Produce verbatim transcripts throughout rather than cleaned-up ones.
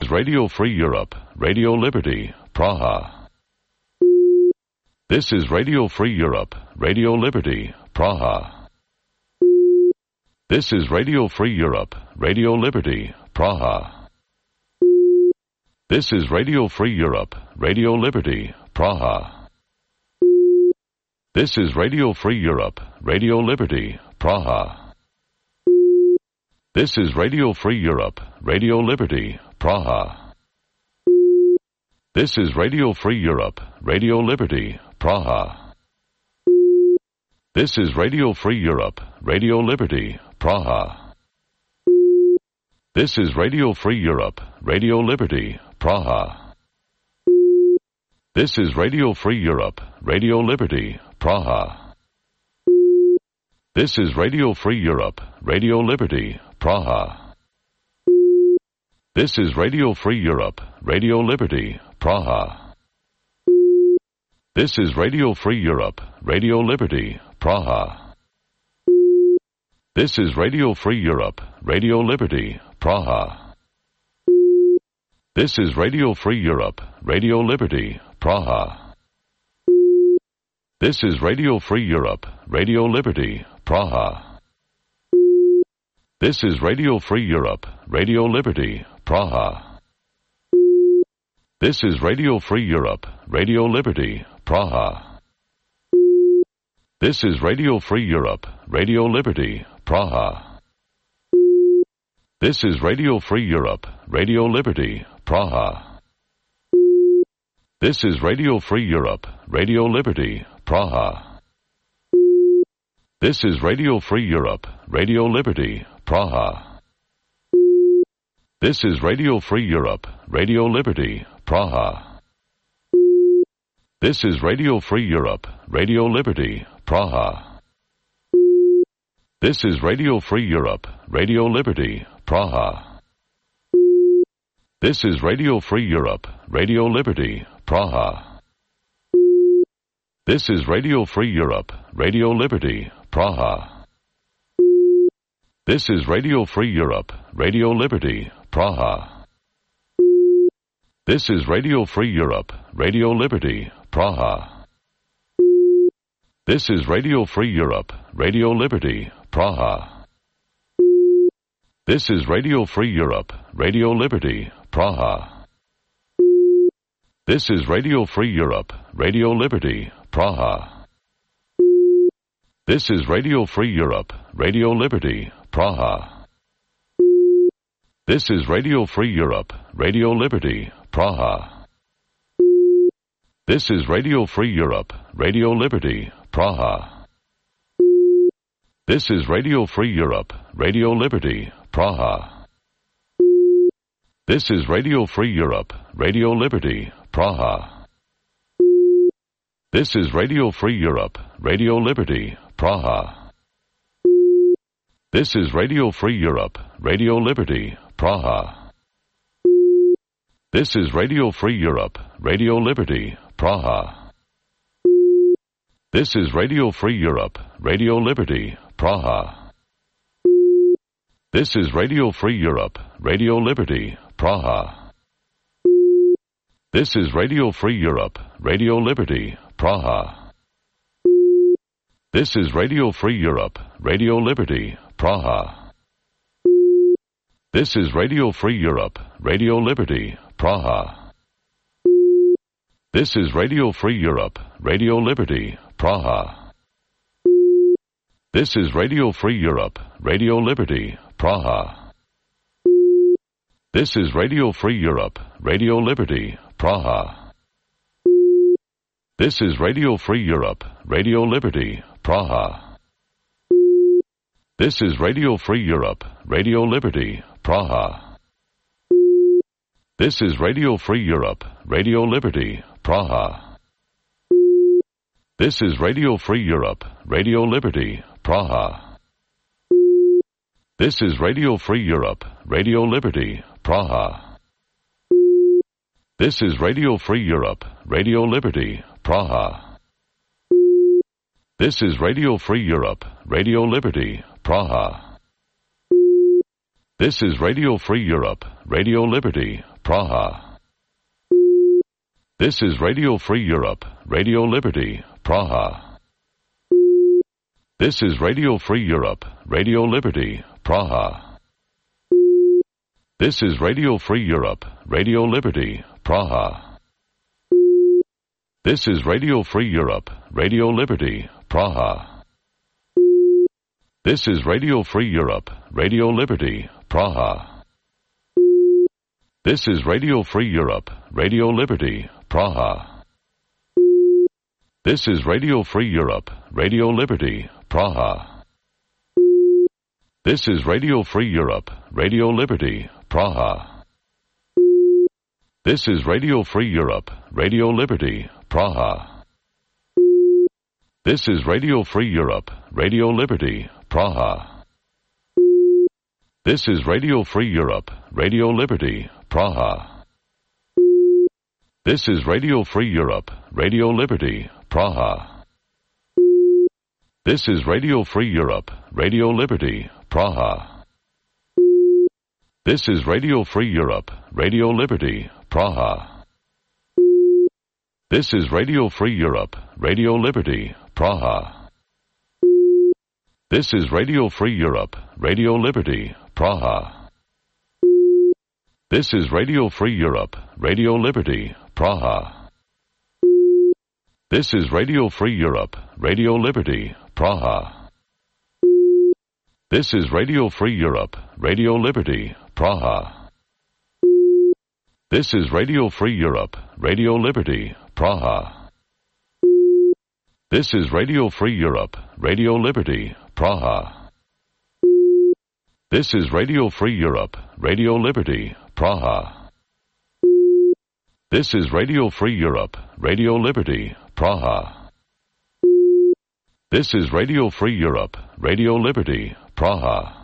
is Radio Free Europe, Radio Liberty, Praha. This is Radio Free Europe, Radio Liberty, Praha. This is Radio Free Europe, Radio Liberty, Praha. This is Radio Free Europe, Radio Liberty, Praha. This is Radio Free Europe, Radio Liberty, Praha. This is Radio Free Europe, Radio Liberty, Praha. This is Radio Free Europe, Radio Liberty, Praha. This is Radio Free Europe, Radio Liberty, Praha. This is Radio Free Europe, Radio Liberty, Praha. This is Radio Free Europe, Radio Liberty, Praha. This is Radio Free Europe, Radio Liberty, Praha. This is Radio Free Europe, Radio Liberty, Praha. This is Radio Free Europe, Radio Liberty, Praha. This is Radio Free Europe, Radio Liberty, Praha. This is Radio Free Europe, Radio Liberty, Praha. This is Radio Free Europe, Radio Liberty, Praha. This is Radio Free Europe, Radio Liberty, Praha. This is Radio Free Europe, Radio Liberty, Praha. This is Radio Free Europe, Radio Liberty, Praha. This is Radio Free Europe, Radio Liberty, Praha. This is Radio Free Europe, Radio Liberty, Praha. This is Radio Free Europe, Radio Liberty, Praha. This is Radio Free Europe, Radio Liberty, Praha. This is Radio Free Europe, Radio Liberty, Praha. This is Radio Free Europe, Radio Liberty, Praha. This is Radio Free Europe, Radio Liberty, Praha. This is Radio Free Europe, Radio Liberty, Praha. This is Radio Free Europe, Radio Liberty, Praha. This is Radio Free Europe, Radio Liberty, Praha. This is Radio Free Europe, Radio Liberty, Praha. This is Radio Free Europe, Radio Liberty, Praha. This is Radio Free Europe, Radio Liberty, Praha. This is Radio Free Europe, Radio Liberty, Praha. This is Radio Free Europe, Radio Liberty, Praha. This is Radio Free Europe, Radio Liberty, Praha. This is Radio Free Europe, Radio Liberty, Praha. This is Radio Free Europe, Radio Liberty, Praha. This is Radio Free Europe, Radio Liberty, Praha. This is Radio Free Europe, Radio Liberty, Praha. This is Radio Free Europe, Radio Liberty, Praha. This is Radio Free Europe, Radio Liberty, Praha. This is Radio Free Europe, Radio Liberty, Praha. This is Radio Free Europe, Radio Liberty, Praha. This is Radio Free Europe, Radio Liberty, Praha. This is Radio Free Europe, Radio Liberty, Praha. This is Radio Free Europe, Radio Liberty, Praha. This is Radio Free Europe, Radio Liberty, Praha. This is Radio Free Europe, Radio Liberty, Praha. This is Radio Free Europe, Radio Liberty, Praha. This is Radio Free Europe, Radio Liberty, Praha. This is Radio Free Europe, Radio Liberty, Praha. This is Radio Free Europe, Radio Liberty, Praha. This is Radio Free Europe, Radio Liberty, Praha. This is Radio Free Europe, Radio Liberty, Praha. This is Radio Free Europe, Radio Liberty, Praha. This is Radio Free Europe, Radio Liberty, Praha. This is Radio Free Europe, Radio Liberty, Praha. This is Radio Free Europe, Radio Liberty, Praha. This is Radio Free Europe, Radio Liberty, Praha. This is Radio Free Europe, Radio Liberty, Praha. This is Radio Free Europe, Radio Liberty, Praha. This is Radio Free Europe, Radio Liberty, Praha. This is Radio Free Europe, Radio Liberty, Praha. This is Radio Free Europe, Radio Liberty, Praha. This is Radio Free Europe, Radio Liberty, Praha. This is Radio Free Europe, Radio Liberty, Praha. This is Radio Free Europe, Radio Liberty, Praha. This is Radio Free Europe, Radio Liberty, Praha. This is Radio Free Europe, Radio Liberty, Praha. This is Radio Free Europe, Radio Liberty, Praha. This is Radio Free Europe, Radio Liberty, Praha. This is Radio Free Europe, Radio Liberty, Praha. This is Radio Free Europe, Radio Liberty, Praha. This is Radio Free Europe, Radio Liberty, Praha. This is Radio Free Europe, Radio Liberty, Praha. This is Radio Free Europe, Radio Liberty, Praha. This is Radio Free Europe, Radio Liberty, Praha. This is Radio Free Europe, Radio Liberty, Praha. This is Radio Free Europe, Radio Liberty, Praha. This is Radio Free Europe, Radio Liberty, Praha.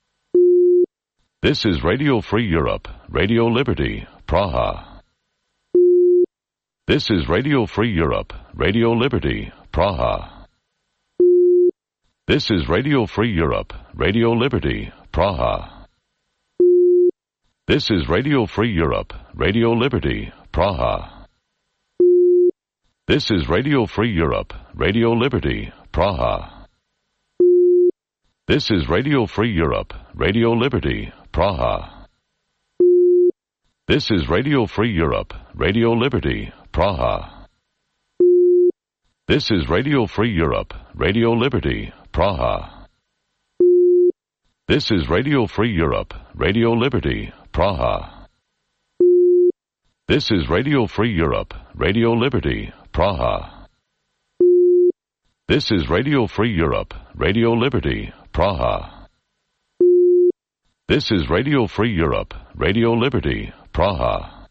This is Radio Free Europe, Radio Liberty, Praha. This is Radio Free Europe, Radio Liberty, Praha. This is Radio Free Europe, Radio Liberty, Praha. This is Radio Free Europe, Radio Liberty, Praha. This is Radio Free Europe, Radio Liberty, Praha. This is Radio Free Europe, Radio Liberty, Praha. This is Radio Free Europe, Radio Liberty, Praha. This is Radio Free Europe, Radio Liberty, Praha. This is Radio Free Europe, Radio Liberty, Praha. This is Radio Free Europe, Radio Liberty, Praha. This is Radio Free Europe, Radio Liberty, Praha. This is Radio Free Europe, Radio Liberty, Praha.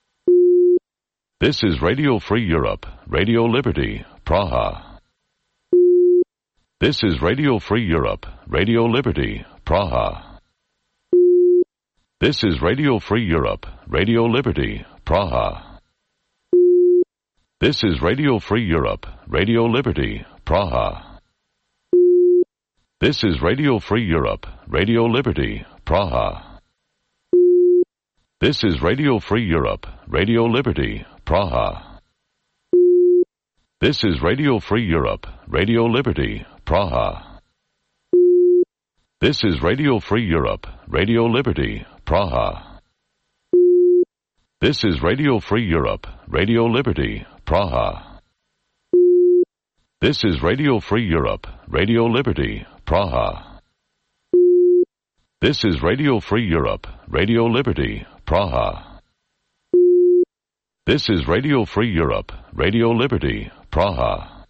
This is Radio Free Europe, Radio Liberty, Praha. This is Radio Free Europe, Radio Liberty, Praha. This is Radio Free Europe, Radio Liberty, Praha. This is Radio Free Europe, Radio Liberty, Praha. This is Radio Free Europe, Radio Liberty, Praha. This is Radio Free Europe, Radio Liberty, Praha. This is Radio Free Europe, Radio Liberty, Praha. This is Radio Free Europe, Radio Liberty, Praha. This is Radio Free Europe, Radio Liberty, Praha. This is Radio Free Europe, Radio Liberty, Praha. This is Radio Free Europe, Radio Liberty, Praha. This is Radio Free Europe, Radio Liberty, Praha.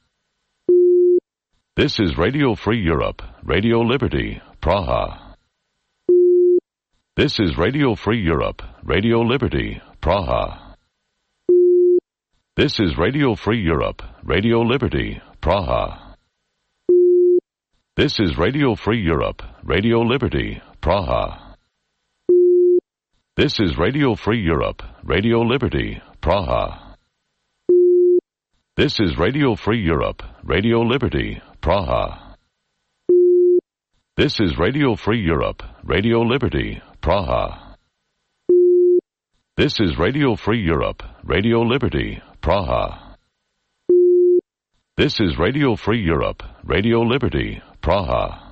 This is Radio Free Europe, Radio Liberty, Praha. This is Radio Free Europe, Radio Liberty, Praha. This is Radio Free Europe, Radio Liberty, Praha. This is Radio Free Europe, Radio Liberty, Praha. This is Radio Free Europe, Radio Liberty, Praha. This is Radio Free Europe, Radio Liberty, Praha. This is Radio Free Europe, Radio Liberty, Praha. This is Radio Free Europe, Radio Liberty, Praha. This is Radio Free Europe, Radio Liberty, Praha.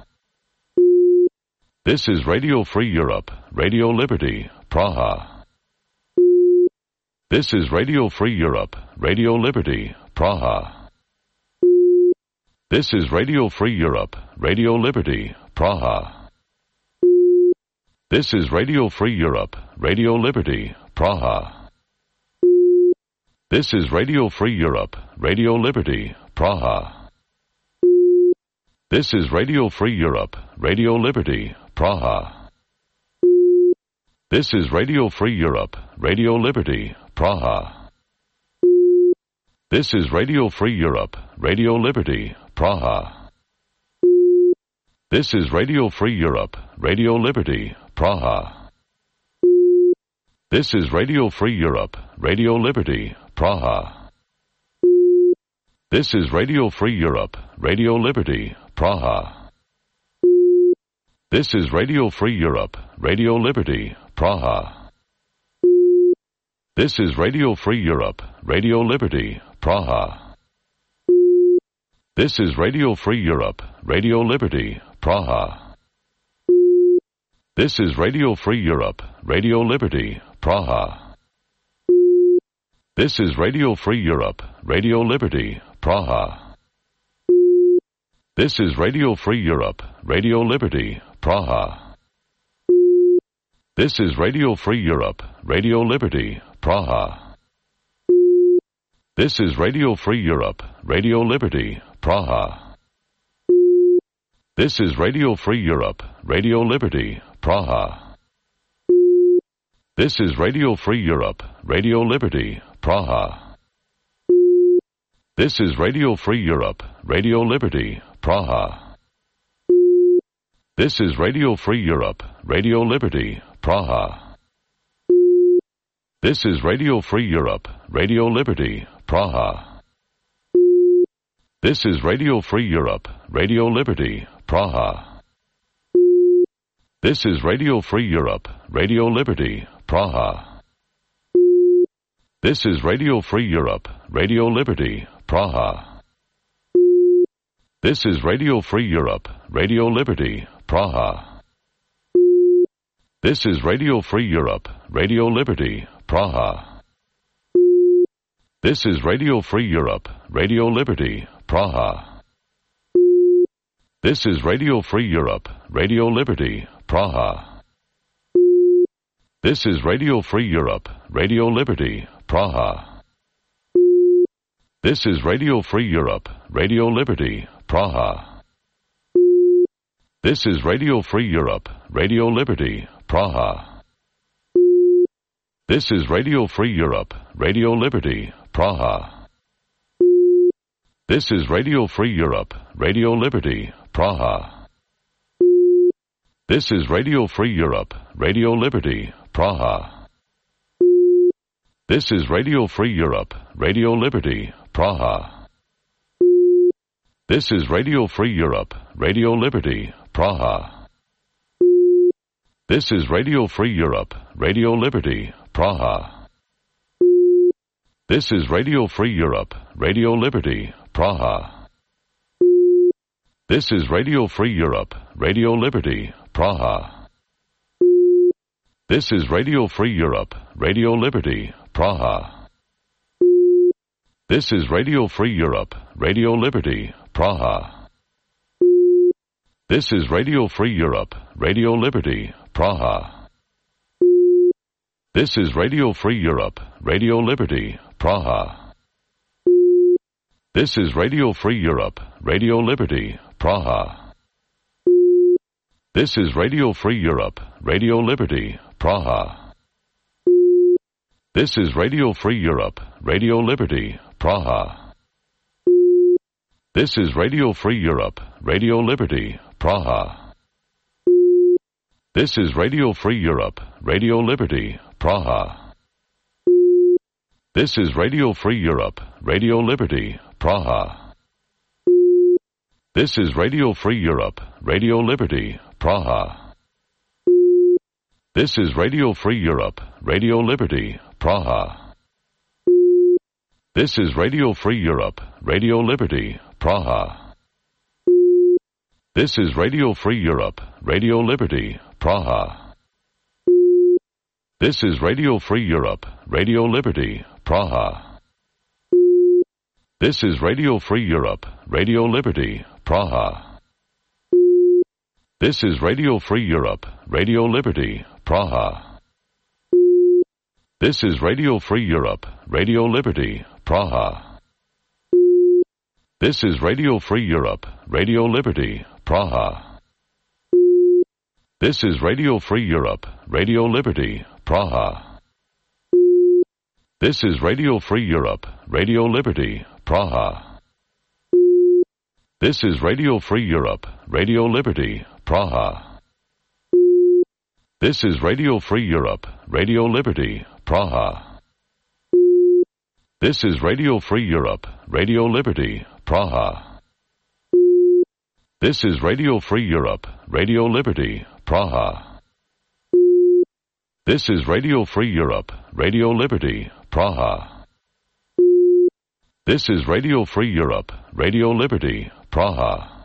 This is Radio Free Europe, Radio Liberty, Praha. This is Radio Free Europe, Radio Liberty, Praha. This is Radio Free Europe, Radio Liberty, Praha. This is Radio Free Europe, Radio Liberty, Praha. This is Radio Free Europe, Radio Liberty, Praha. This is Radio Free Europe, Radio Liberty, Praha. This is Radio Free Europe, Radio Liberty, Praha. This is Radio Free Europe, Radio Liberty, Praha. This is Radio Free Europe, Radio Liberty, Praha. This is Radio Free Europe, Radio Liberty, Praha. This is Radio Free Europe, Radio Liberty, Praha. This is Radio Free Europe, Radio Liberty, Praha. This is Radio Free Europe, Radio Liberty, Praha. This is Radio Free Europe, Radio Liberty, Praha. This is Radio Free Europe, Radio Liberty, Praha. This is Radio Free Europe, Radio Liberty, Praha. This is Radio Free Europe, Radio Liberty, Praha. This is Radio Free Europe, Radio Liberty, Praha. This is Radio Free Europe, Radio Liberty, Praha. This is Radio Free Europe, Radio Liberty, Praha. This is Radio Free Europe, Radio Liberty, Praha. This is Radio Free Europe, Radio Liberty, Praha. This is Radio Free Europe, Radio Liberty, Praha. This is Radio Free Europe, Radio Liberty, Praha. This is Radio Free Europe, Radio Liberty, Praha. This is Radio Free Europe, Radio Liberty, Praha. This is Radio Free Europe, Radio Liberty, Praha. This is Radio Free Europe, Radio Liberty, Praha. This is Radio Free Europe, Radio Liberty, Praha. This is Radio Free Europe, Radio Liberty, Praha. This is Radio Free Europe, Radio Liberty, Praha. This is Radio Free Europe, Radio Liberty, Praha. This is Radio Free Europe, Radio Liberty, Praha. This is Radio Free Europe, Radio Liberty, Praha. This is Radio Free Europe, Radio Liberty, Praha. This is Radio Free Europe, Radio Liberty, Praha. This is Radio Free Europe, Radio Liberty, Praha. This is Radio Free Europe, Radio Liberty, Praha. This is Radio Free Europe, Radio Liberty, Praha. This is Radio Free Europe, Radio Liberty, Praha. This is Radio Free Europe, Radio Liberty, Praha. This is Radio Free Europe, Radio Liberty, Praha. This is Radio Free Europe, Radio Liberty, Praha. This is Radio Free Europe, Radio Liberty, Praha. This is Radio Free Europe, Radio Liberty, Praha. This is Radio Free Europe, Radio Liberty, Praha. This is Radio Free Europe, Radio Liberty, Praha. This is Radio Free Europe, Radio Liberty, Praha. This is Radio Free Europe, Radio Liberty, Praha. This is Radio Free Europe, Radio Liberty, Praha. This is Radio Free Europe, Radio Liberty, Praha. This is Radio Free Europe, Radio Liberty, Praha. This is Radio Free Europe, Radio Liberty, Praha. This is Radio Free Europe, Radio Liberty, Praha. This is Radio Free Europe, Radio Liberty, Praha. This is Radio Free Europe, Radio Liberty, Praha. This is Radio Free Europe, Radio Liberty, Praha. This is Radio Free Europe, Radio Liberty, Praha. This is Radio Free Europe, Radio Liberty, Praha. This is Radio Free Europe, Radio Liberty, Praha. This is Radio Free Europe, Radio Liberty, Praha. This is Radio Free Europe, Radio Liberty, Praha. This is Radio Free Europe, Radio Liberty, Praha. This is Radio Free Europe, Radio Liberty, Praha. This is Radio Free Europe, Radio Liberty, Praha. This is Radio Free Europe, Radio Liberty, Praha. This is Radio Free Europe, Radio Liberty, Praha. This is Radio Free Europe, Radio Liberty, Praha. This is Radio Free Europe, Radio Liberty, Praha.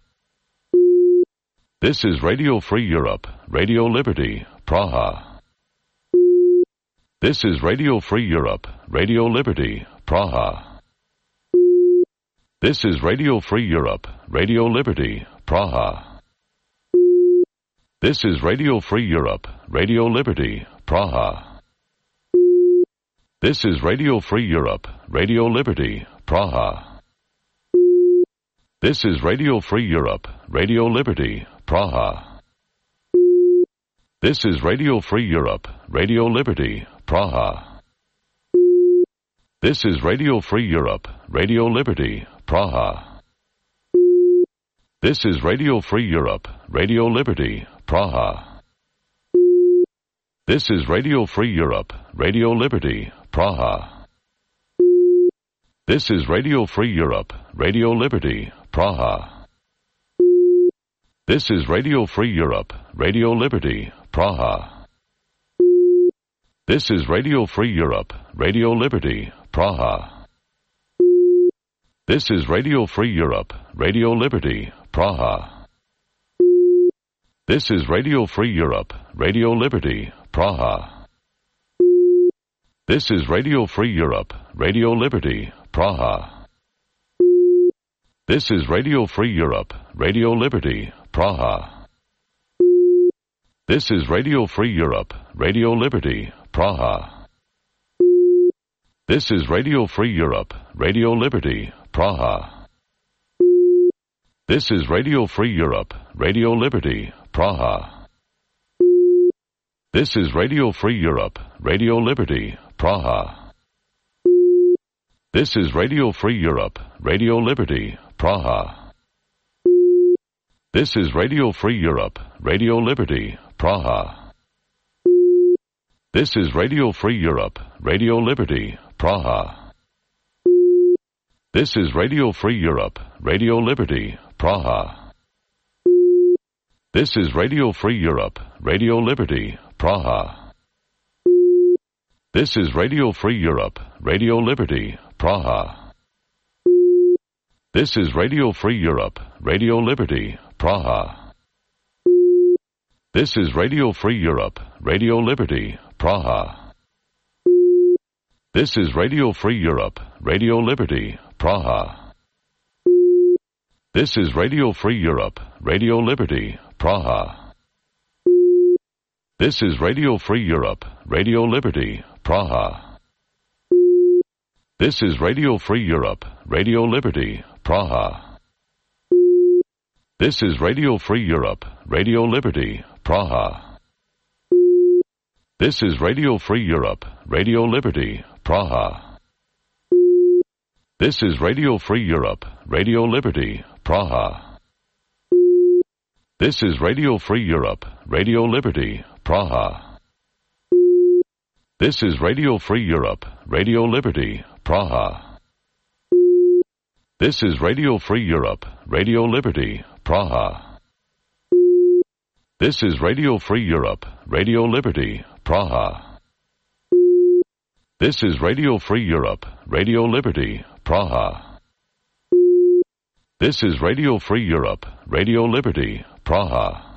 This is Radio Free Europe, Radio Liberty, Praha. This is Radio Free Europe, Radio Liberty, Praha. This is Radio Free Europe, Radio Liberty, Praha. This is Radio Free Europe, Radio Liberty, Praha. This is Radio Free Europe, Radio Liberty, Praha. This is Radio Free Europe, Radio Liberty, Praha. This is Radio Free Europe, Radio Liberty, Praha. This is Radio Free Europe, Radio Liberty, Praha. This is Radio Free Europe, Radio Liberty, Praha. This is Radio Free Europe, Radio Liberty, Praha. This is Radio Free Europe, Radio Liberty, Praha. This is Radio Free Europe, Radio Liberty, Praha. This is Radio Free Europe, Radio Liberty, Praha. This is Radio Free Europe, Radio Liberty, Praha. This is Radio Free Europe, Radio Liberty, Praha. This is Radio Free Europe, Radio Liberty, Praha. This is Radio Free Europe, Radio Liberty, Praha. This is Radio Free Europe, Radio Liberty, Praha. This is Radio Free Europe, Radio Liberty, Praha. This is Radio Free Europe, Radio Liberty, Praha. This is Radio Free Europe, Radio Liberty, Praha. This is Radio Free Europe, Radio Liberty, Praha. This is Radio Free Europe, Radio Liberty, Praha. This is Radio Free Europe, Radio Liberty, Praha. This is Radio Free Europe, Radio Liberty, Praha. This is Radio Free Europe, Radio Liberty, Praha. This is Radio Free Europe, Radio Liberty, Praha. This is Radio Free Europe, Radio Liberty, Praha. This is Radio Free Europe, Radio Liberty, Praha. This is Radio Free Europe, Radio Liberty, Praha. This is Radio Free Europe, Radio Liberty, Praha. This is Radio Free Europe, Radio Liberty, Praha. This is Radio Free Europe, Radio Liberty, Praha. This is Radio Free Europe, Radio Liberty, Praha. This is Radio Free Europe, Radio Liberty, Praha. This is Radio Free Europe, Radio Liberty, Praha. This is Radio Free Europe, Radio Liberty, Praha. This is Radio Free Europe, Radio Liberty, Praha. This is Radio Free Europe, Radio Liberty, Praha. This is Radio Free Europe, Radio Liberty, Praha. This is Radio Free Europe, Radio Liberty, Praha. This is Radio Free Europe, Radio Liberty, Praha.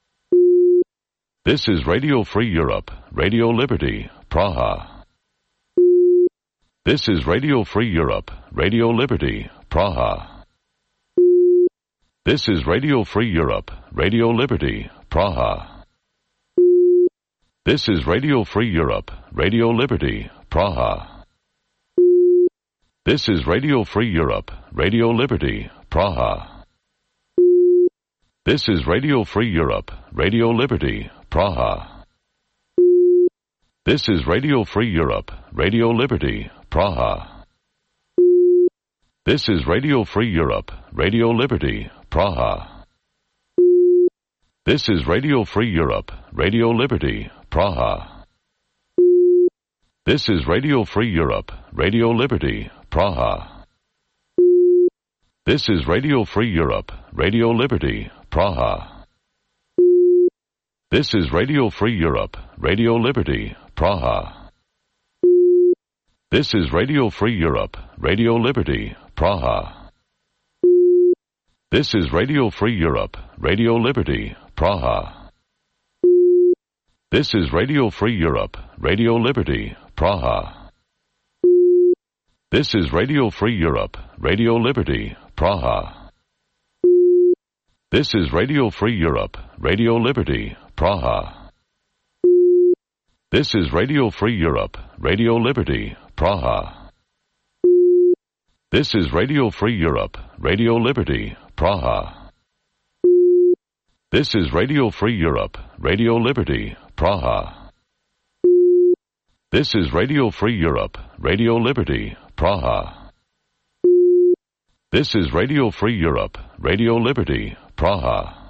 This is Radio Free Europe, Radio Liberty, Praha. This is Radio Free Europe, Radio Liberty, Praha. This is Radio Free Europe, Radio Liberty, Praha. This is Radio Free Europe, Radio Liberty, Praha. This is Radio Free Europe, Radio Liberty, Praha. This is Radio Free Europe, Radio Liberty, Praha. This is Radio Free Europe, Radio Liberty, Praha. This is Radio Free Europe, Radio Liberty, Praha. This is Radio Free Europe, Radio Liberty, Praha. This is Radio Free Europe, Radio Liberty, Praha. This is Radio Free Europe, Radio Liberty, Praha. This is Radio Free Europe, Radio Liberty, Praha. This is Radio Free Europe, Radio Liberty, Praha. This is Radio Free Europe, Radio Liberty, Praha. This is Radio Free Europe, Radio Liberty, Praha. This is Radio Free Europe, Radio Liberty, Praha. This is Radio Free Europe, Radio Liberty, Praha. This is Radio Free Europe, Radio Liberty, Praha. This is Radio Free Europe, Radio Liberty, Praha. This is Radio Free Europe, Radio Liberty, Praha. This is Radio Free Europe, Radio Liberty, Praha. This is Radio Free Europe, Radio Liberty, Praha.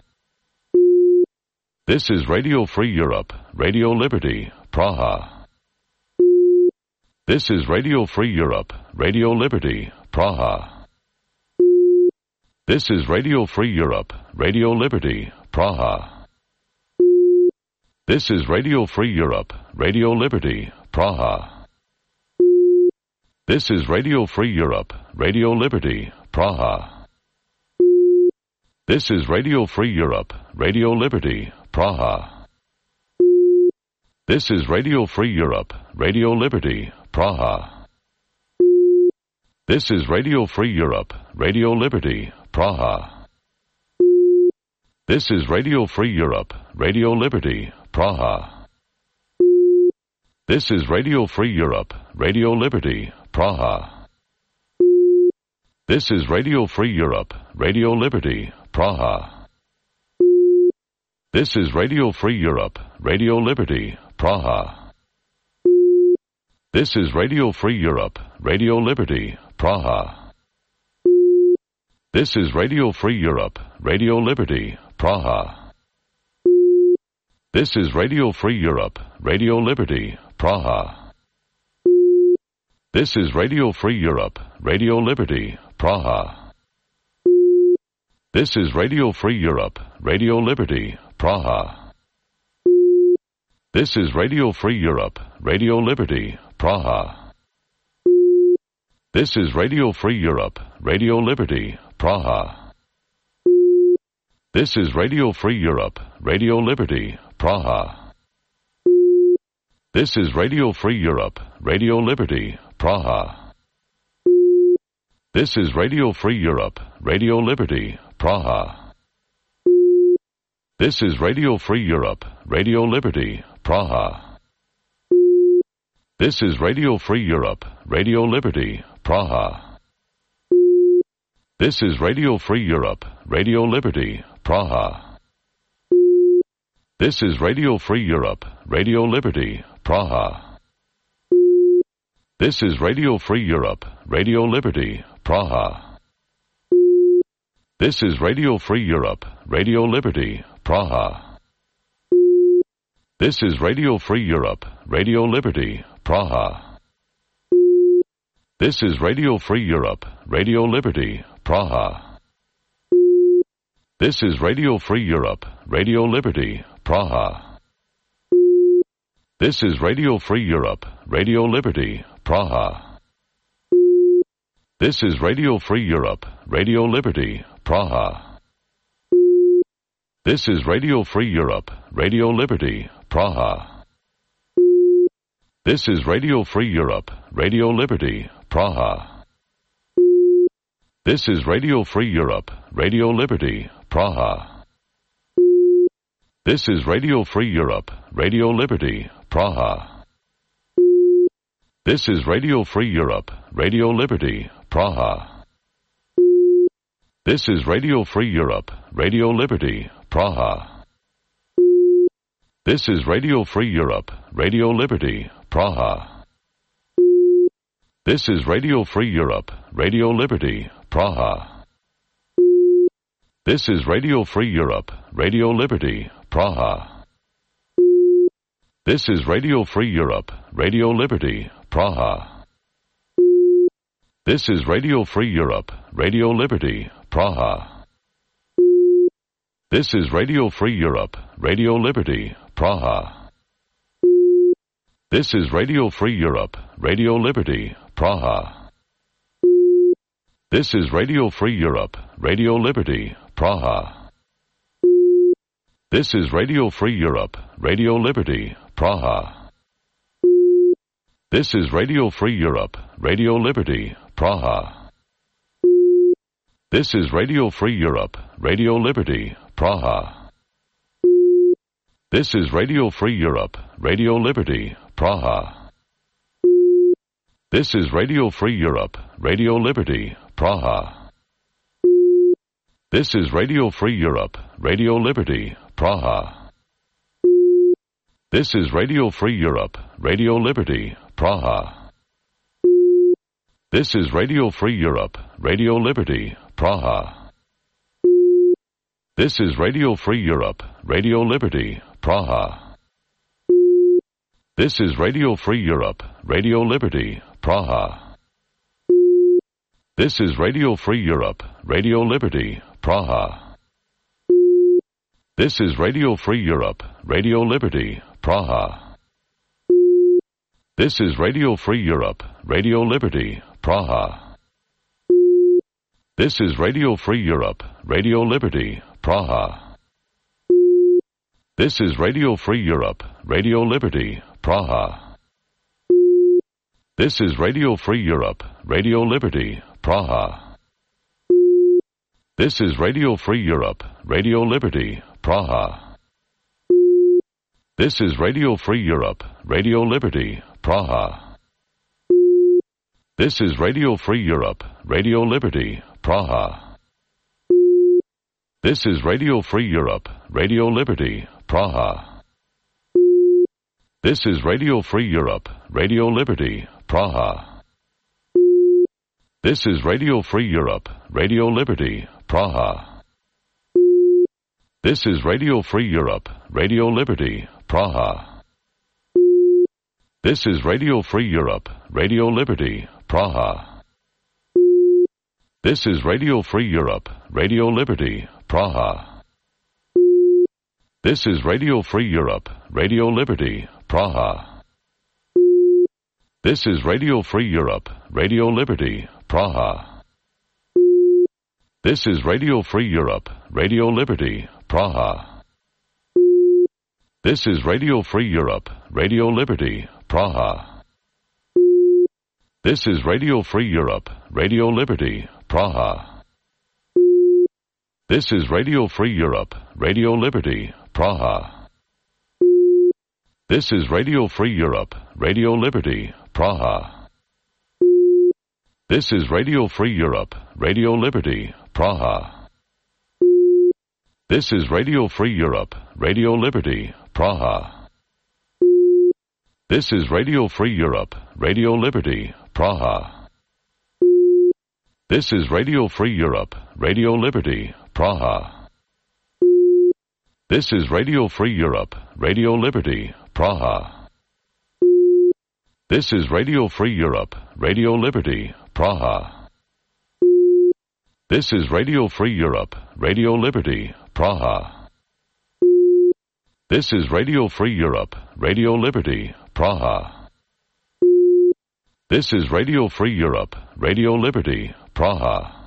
This is Radio Free Europe, Radio Liberty, Praha. This is Radio Free Europe, Radio Liberty, Praha. This is Radio Free Europe, Radio Liberty, Praha. This is Radio Free Europe, Radio Liberty, Praha. This is Radio Free Europe, Radio Liberty, Praha. This is Radio Free Europe, Radio Liberty, Praha. This is Radio Free Europe, Radio Liberty, Praha. This is Radio Free Europe, Radio Liberty, Praha. This is Radio Free Europe, Radio Liberty, Praha. This is Radio Free Europe, Radio Liberty, Praha. This is Radio Free Europe, Radio Liberty, Praha. This is Radio Free Europe, Radio Liberty, Praha. This is Radio Free Europe, Radio Liberty, Praha. This is Radio Free Europe, Radio Liberty, Praha. This is Radio Free Europe, Radio Liberty, Praha. This is Radio Free Europe, Radio Liberty, Praha. This is Radio Free Europe, Radio Liberty, Praha. This is Radio Free Europe, Radio Liberty, Praha. This is Radio Free Europe, Radio Liberty, Praha. This is Radio Free Europe, Radio Liberty, Praha. This is Radio Free Europe, Radio Liberty, Praha. This is Radio Free Europe, Radio Liberty, Praha. This is Radio Free Europe, Radio Liberty, Praha. This is Radio Free Europe, Radio Liberty, Praha. This is Radio Free Europe, Radio Liberty, Praha. This is Radio Free Europe, Radio Liberty, Praha. This is Radio Free Europe, Radio Liberty, Praha. This is Radio Free Europe, Radio Liberty, Praha. This is Radio Free Europe, Radio Liberty, Praha. This is Radio Free Europe, Radio Liberty, Praha. This is Radio Free Europe, Radio Liberty, Praha. This is Radio Free Europe, Radio Liberty, Praha. This is Radio Free Europe, Radio Liberty, Praha. This is Radio Free Europe, Radio Liberty, Praha. This is Radio Free Europe, Radio Liberty, Praha. This is Radio Free Europe, Radio Liberty, Praha. This is Radio Free Europe, Radio Liberty, Praha. This is Radio Free Europe, Radio Liberty, Praha. This is Radio Free Europe, Radio Liberty, Praha. This is Radio Free Europe, Radio Liberty, Praha. This is Radio Free Europe, Radio Liberty, Praha. This is Radio Free Europe, Radio Liberty, Praha. This is Radio Free Europe, Radio Liberty, Praha. This is Radio Free Europe, Radio Liberty, Praha. This is Radio Free Europe, Radio Liberty, Praha. This is Radio Free Europe, Radio Liberty, Praha. This is Radio Free Europe, Radio Liberty, Praha. This is Radio Free Europe, Radio Liberty, Praha. This is Radio Free Europe, Radio Liberty, Praha. This is Radio Free Europe, Radio Liberty, Praha. This is Radio Free Europe, Radio Liberty, Praha. This is Radio Free Europe, Radio Liberty, Praha. This is Radio Free Europe, Radio Liberty, Praha. This is Radio Free Europe, Radio Liberty, Praha. This is Radio Free Europe, Radio Liberty, Praha. This is Radio Free Europe, Radio Liberty, Praha. This is Radio Free Europe, Radio Liberty, Praha. This is Radio Free Europe, Radio Liberty, Praha. This is Radio Free Europe, Radio Liberty, Praha. This is Radio Free Europe, Radio Liberty, Praha. This is Radio Free Europe, Radio Liberty, Praha. This is Radio Free Europe, Radio Liberty, Praha. This is Radio Free Europe, Radio Liberty, Praha. This is Radio Free Europe, Radio Liberty, Praha. This is Radio Free Europe, Radio Liberty, Praha. This is Radio Free Europe, Radio Liberty, Praha. This is Radio Free Europe, Radio Liberty, Praha. This is Radio Free Europe, Radio Liberty, Praha. This is Radio Free Europe, Radio Liberty, Praha. This is Radio Free Europe, Radio Liberty, Praha. This is Radio Free Europe, Radio Liberty, Praha. This is Radio Free Europe, Radio Liberty, Praha. This is Radio Free Europe, Radio Liberty, Praha. This is Radio Free Europe, Radio Liberty, Praha. This is Radio Free Europe, Radio Liberty, Praha. This is Radio Free Europe, Radio Liberty, Praha. This is Radio Free Europe, Radio Liberty, Praha. This is Radio Free Europe, Radio Liberty, Praha. This is Radio Free Europe, Radio Liberty, Praha. This is Radio Free Europe, Radio Liberty, Praha. This is Radio Free Europe, Radio Liberty, Praha. This is Radio Free Europe, Radio Liberty, Praha. This is Radio Free Europe, Radio Liberty, Praha. This is Radio Free Europe, Radio Liberty, Praha. This is Radio Free Europe, Radio Liberty, Praha. This is Radio Free Europe, Radio Liberty, Praha. This is Radio Free Europe, Radio Liberty, Praha. This is Radio Free Europe, Radio Liberty, Praha.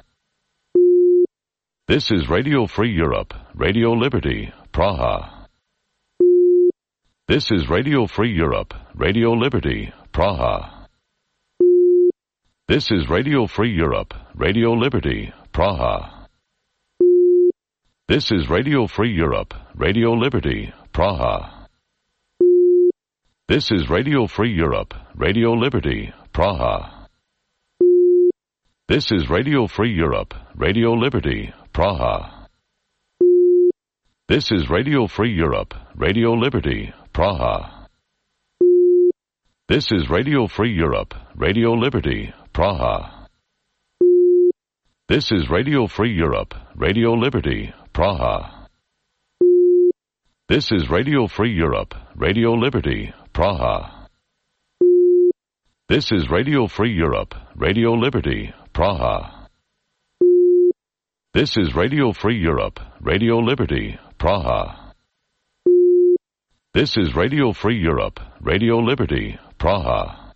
This is Radio Free Europe, Radio Liberty, Praha. This is Radio Free Europe, Radio Liberty, Praha. This is Radio Free Europe, Radio Liberty, Praha. This is Radio Free Europe, Radio Liberty, Praha. This is Radio Free Europe, Radio Liberty, Praha. This is Radio Free Europe, Radio Liberty, Praha. This is Radio Free Europe, Radio Liberty, Praha. This is Radio Free Europe, Radio Liberty, Praha. This is Radio Free Europe, Radio Liberty, Praha. This is Radio Free Europe, Radio Liberty, Praha. This is Radio Free Europe, Radio Liberty, Praha. This is Radio Free Europe, Radio Liberty, Praha. This is Radio Free Europe, Radio Liberty, Praha.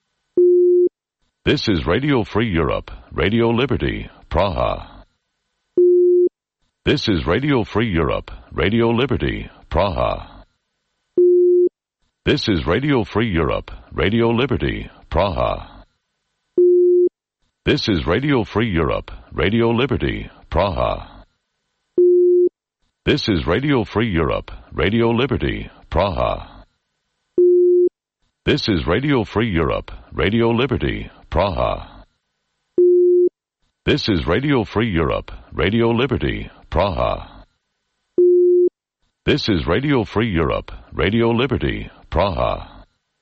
This is Radio Free Europe, Radio Liberty, Praha. This is Radio Free Europe, Radio Liberty, Praha. This is Radio Free Europe, Radio Liberty, Praha. This is Radio Free Europe, Radio Liberty, Praha. This is Radio Free Europe, Radio Liberty, Praha. This is Radio Free Europe, Radio Liberty, Praha. This is Radio Free Europe, Radio Liberty, Praha. This is Radio Free Europe, Radio Liberty, Praha.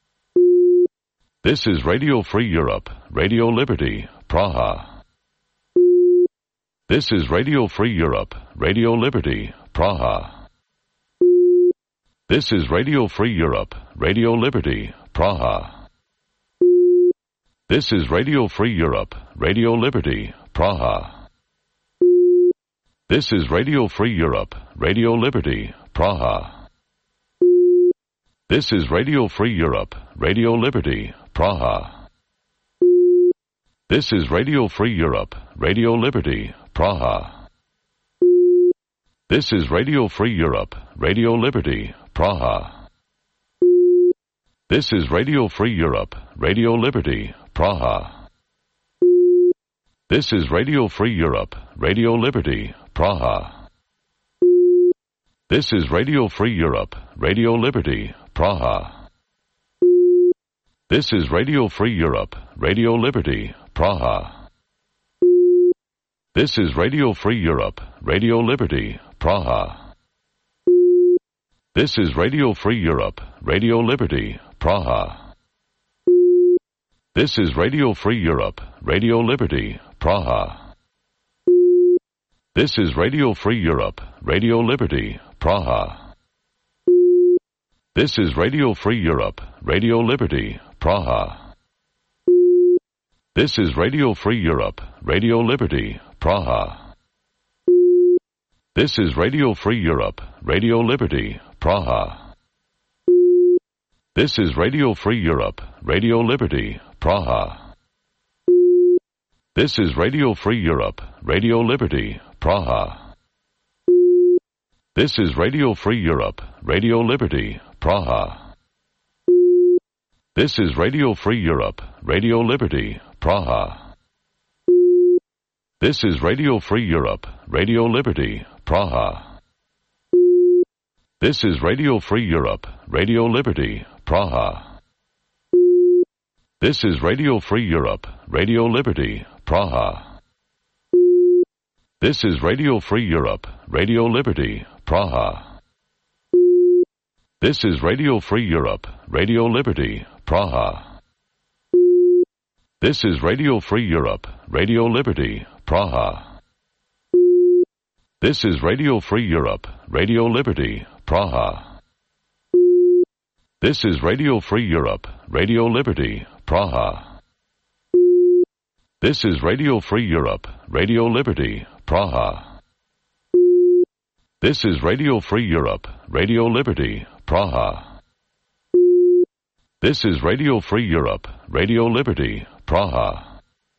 This is Radio Free Europe, Radio Liberty, Praha. This is Radio Free Europe, Radio Liberty, Praha. This is Radio Free Europe, Radio Liberty, Praha. This is Radio Free Europe, Radio Liberty, Praha. This is Radio Free Europe, Radio Liberty, Praha. This is Radio Free Europe, Radio Liberty, Praha. This is Radio Free Europe, Radio Liberty, Praha. This is Radio Free Europe, Radio Liberty, Praha. This is Radio Free Europe, Radio Liberty, Praha. This is Radio Free Europe, Radio Liberty, Praha. This is Radio Free Europe, Radio Liberty, Praha. This is Radio Free Europe, Radio Liberty, Praha. This is Radio Free Europe, Radio Liberty, Praha. This is Radio Free Europe, Radio Liberty, Praha. This is Radio Free Europe, Radio Liberty, Praha. This is Radio Free Europe, Radio Liberty, Praha. This is Radio Free Europe, Radio Liberty, Praha. This is Radio Free Europe, Radio Liberty, Praha. This is Radio Free Europe, Radio Liberty, Praha. This is Radio Free Europe, Radio Liberty, Praha. This is Radio Free Europe, Radio Liberty, Praha. This is Radio Free Europe, Radio Liberty, Praha. This is Radio Free Europe, Radio Liberty, Praha. This is Radio Free Europe, Radio Liberty, Praha. This is Radio Free Europe, Radio Liberty, Praha. This is Radio Free Europe, Radio Liberty, Praha. This is Radio Free Europe, Radio Liberty, Praha. This is Radio Free Europe, Radio Liberty, Praha. This is Radio Free Europe, Radio Liberty, Praha. This is Radio Free Europe, Radio Liberty, Praha. This is Radio Free Europe, Radio Liberty, Praha. This is Radio Free Europe, Radio Liberty, Praha. This is Radio Free Europe, Radio Liberty, Praha. This is Radio Free Europe, Radio Liberty, Praha.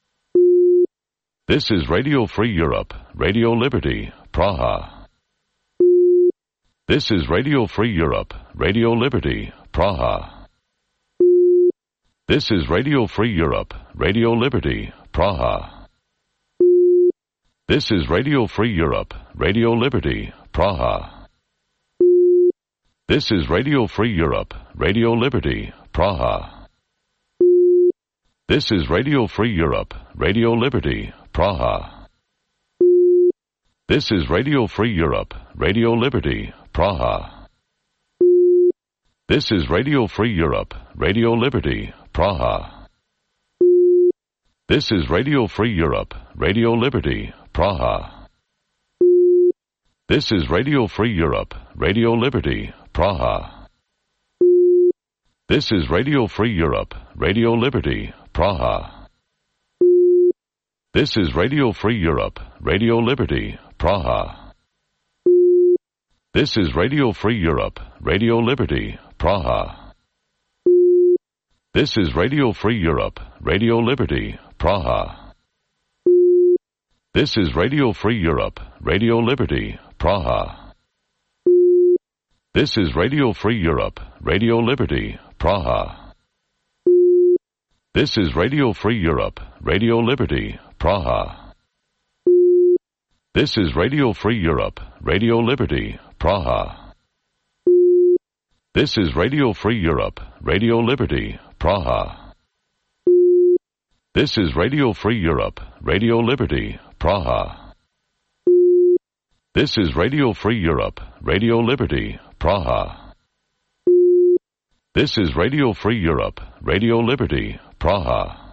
This is Radio Free Europe, Radio Liberty, Praha. This is Radio Free Europe, Radio Liberty, Praha. This is Radio Free Europe, Radio Liberty, Praha. This is Radio Free Europe, Radio Liberty, Praha. This is Radio Free Europe, Radio Liberty, Praha. This is Radio Free Europe, Radio Liberty, Praha. This is Radio Free Europe, Radio Liberty, Praha. This is Radio Free Europe, Radio Liberty, Praha. This is Radio Free Europe, Radio Liberty, Praha. This is Radio Free Europe, Radio Liberty, Praha. This is Radio Free Europe, Radio Liberty, Praha. This is Radio Free Europe, Radio Liberty, Praha. This is Radio Free Europe, Radio Liberty, Praha. This is Radio Free Europe, Radio Liberty, Praha. This is Radio Free Europe, Radio Liberty, Praha. This is Radio Free Europe, Radio Liberty, Praha. This is Radio Free Europe, Radio Liberty, Praha. This is Radio Free Europe, Radio Liberty, Praha. This is Radio Free Europe, Radio Liberty, Praha. This is Radio Free Europe, Radio Liberty, Praha. This is Radio Free Europe, Radio Liberty, Praha. This is Radio Free Europe, Radio Liberty, Praha.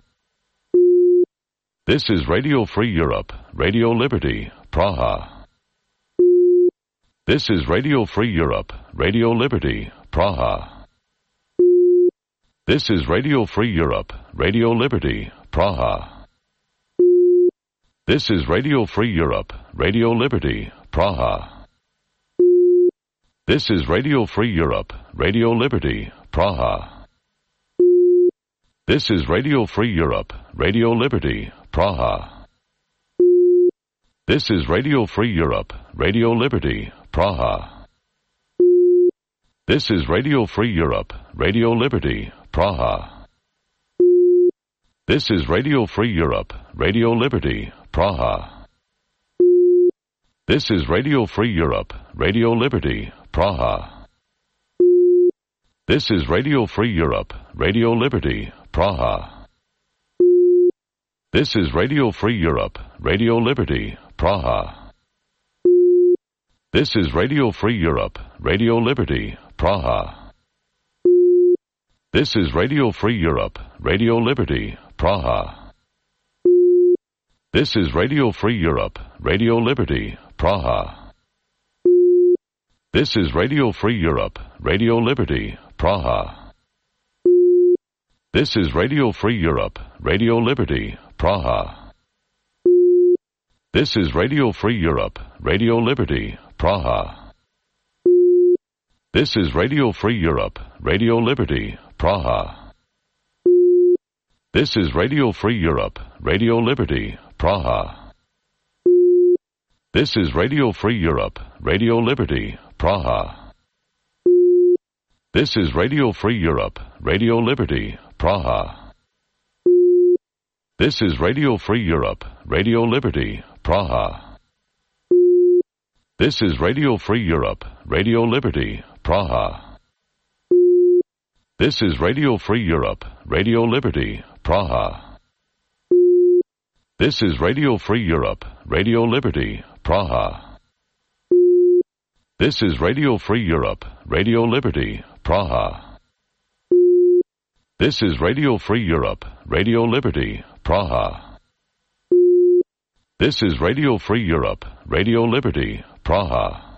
This is Radio Free Europe, Radio Liberty, Praha. This is Radio Free Europe, Radio Liberty, Praha. This is Radio Free Europe, Radio Liberty, Praha. This is Radio Free Europe, Radio Liberty, Praha. This is Radio Free Europe, Radio Liberty, Praha. This is Radio Free Europe, Radio Liberty, Praha. This is Radio Free Europe, Radio Liberty, Praha. This is Radio Free Europe, Radio Liberty, Praha. This is Radio Free Europe, Radio Liberty, Praha. This is Radio Free Europe, Radio Liberty, Praha. This is Radio Free Europe, Radio Liberty, Praha. This is Radio Free Europe, Radio Liberty, Praha. This is Radio Free Europe, Radio Liberty, Praha. This is Radio Free Europe, Radio Liberty, Praha. This is Radio Free Europe, Radio Liberty, Praha. This is Radio Free Europe, Radio Liberty, Praha. This is Radio Free Europe, Radio Liberty, Praha. This is Radio Free Europe, Radio Liberty, Praha. This is Radio Free Europe, Radio Liberty, Praha. This is Radio Free Europe, Radio Liberty, Praha. This is Radio Free Europe, Radio Liberty, Praha. This is Radio Free Europe, Radio Liberty, Praha. This is Radio Free Europe, Radio Liberty, Praha. This is Radio Free Europe, Radio Liberty, Praha. This is Radio Free Europe, Radio Liberty, Praha. This is Radio Free Europe, Radio Liberty, Praha. This is Radio Free Europe, Radio Liberty, Praha. This is Radio Free Europe, Radio Liberty, Praha. This is Radio Free Europe, Radio Liberty, Praha.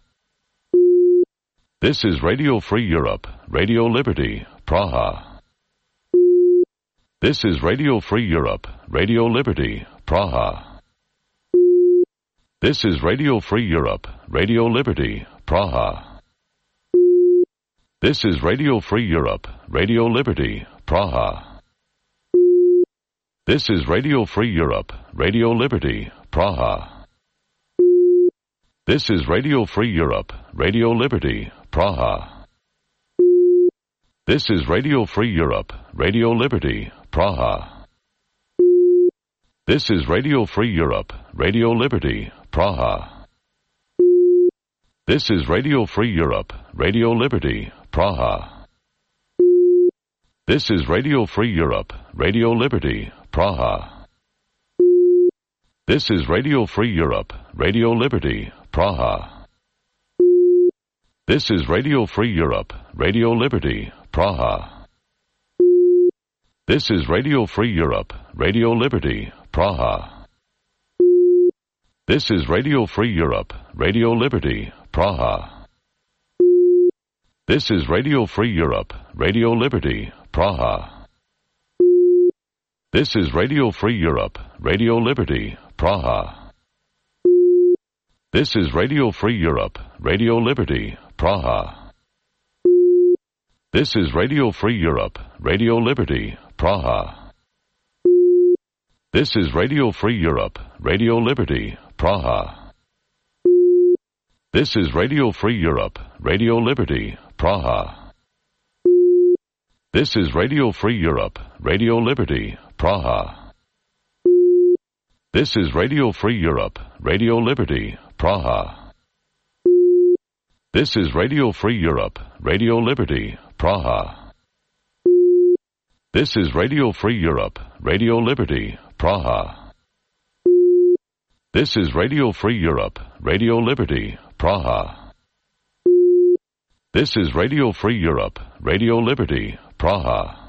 This is Radio Free Europe, Radio Liberty, Praha. This is Radio Free Europe, Radio Liberty, Praha. This is Radio Free Europe, Radio Liberty, Praha. This is Radio Free Europe, Radio Liberty, Praha. This is Radio Free Europe, Radio Liberty, Praha. This is Radio Free Europe, Radio Liberty, Praha. This is Radio Free Europe, Radio Liberty, Praha. This is Radio Free Europe, Radio Liberty, Praha. This is Radio Free Europe, Radio Liberty, Praha. This is Radio Free Europe, Radio Liberty, Praha. This is Radio Free Europe, Radio Liberty, Praha. This is Radio Free Europe, Radio Liberty, Praha. This is Radio Free Europe, Radio Liberty, Praha. This is Radio Free Europe, Radio Liberty, Praha. This is Radio Free Europe, Radio Liberty, Praha. This is Radio Free Europe, Radio Liberty, Praha. This is Radio Free Europe, Radio Liberty, Praha. This is Radio Free Europe, Radio Liberty, Praha. This is Radio Free Europe, Radio Liberty, Praha. This is Radio Free Europe, Radio Liberty, Praha. This is Radio Free Europe, Radio Liberty, Praha. This is Radio Free Europe, Radio Liberty, Praha. This is Radio Free Europe, Radio Liberty, Praha. This is Radio Free Europe, Radio Liberty, Praha. This is Radio Free Europe, Radio Liberty, Praha. This is Radio Free Europe, Radio Liberty, Praha.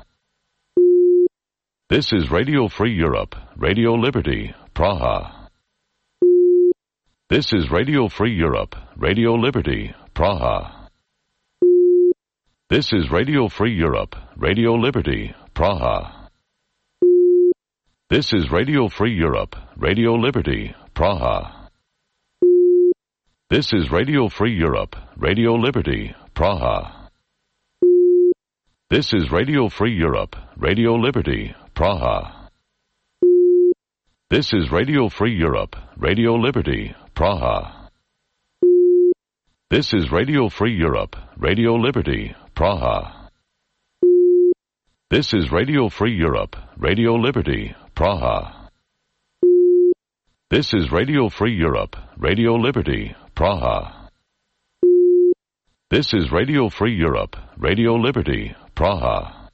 This is Radio Free Europe, Radio Liberty, Praha. This is Radio Free Europe, Radio Liberty, Praha. This is Radio Free Europe, Radio Liberty, Praha. This is Radio Free Europe, Radio Liberty, Praha. This is Radio Free Europe, Radio Liberty, Praha. This is Radio Free Europe, Radio Liberty, Praha. This is Radio Free Europe, Radio Liberty, Praha. This is Radio Free Europe, Radio Liberty, Praha. This is Radio Free Europe, Radio Liberty, Praha. This is Radio Free Europe, Radio Liberty, Praha. This is Radio Free Europe, Radio Liberty, Praha.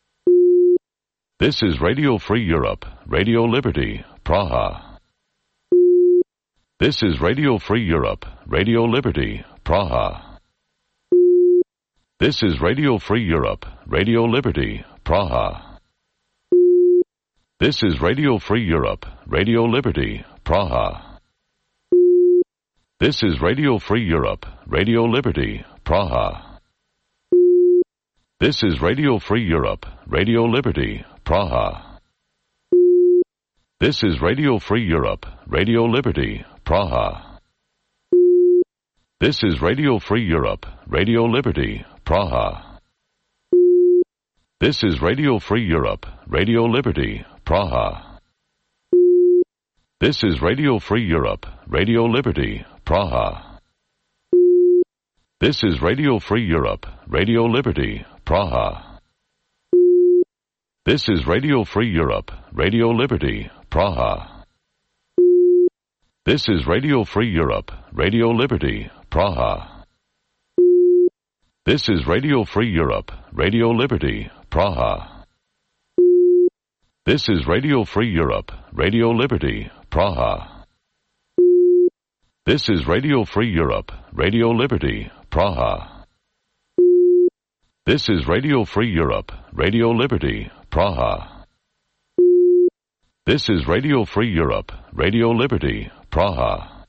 This is Radio Free Europe, Radio Liberty, Praha. This is Radio Free Europe, Radio Liberty, Praha. This is Radio Free Europe, Radio Liberty, Praha. This is Radio Free Europe, Radio Liberty, Praha. This is Radio Free Europe, Radio Liberty, Praha. This is Radio Free Europe, Radio Liberty, Praha. This is Radio Free Europe, Radio Liberty, Praha. This is Radio Free Europe, Radio Liberty, Praha. This is Radio Free Europe, Radio Liberty, Praha. This is Radio Free Europe, Radio Liberty, Praha. This is Radio Free Europe, Radio Liberty, Praha. This is Radio Free Europe, Radio Liberty, Praha. This is Radio Free Europe, Radio Liberty, Praha. This is Radio Free Europe, Radio Liberty, Praha. This is Radio Free Europe, Radio Liberty, Praha. This is Radio Free Europe, Radio Liberty, Praha. This is Radio Free Europe, Radio Liberty, Praha. This is Radio Free Europe, Radio Liberty, Praha.